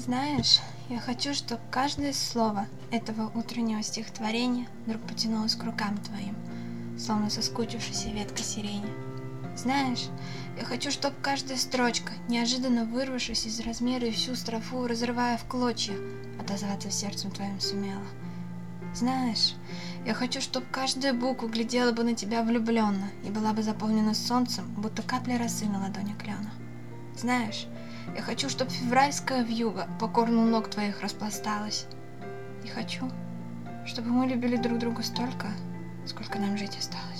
Знаешь, я хочу, чтобы каждое слово этого утреннего стихотворения вдруг потянулось к рукам твоим, словно соскучившаяся ветка сирени. Знаешь, я хочу, чтобы каждая строчка, неожиданно вырвавшись из размера и всю строфу, разрывая в клочья, отозваться сердцем твоим сумела. Знаешь, я хочу, чтобы каждая буква глядела бы на тебя влюбленно и была бы заполнена солнцем, будто капля росы на ладони клена. Знаешь, я хочу, чтобы февральская вьюга покорно у ног твоих распласталась. И хочу, чтобы мы любили друг друга столько, сколько нам жить осталось.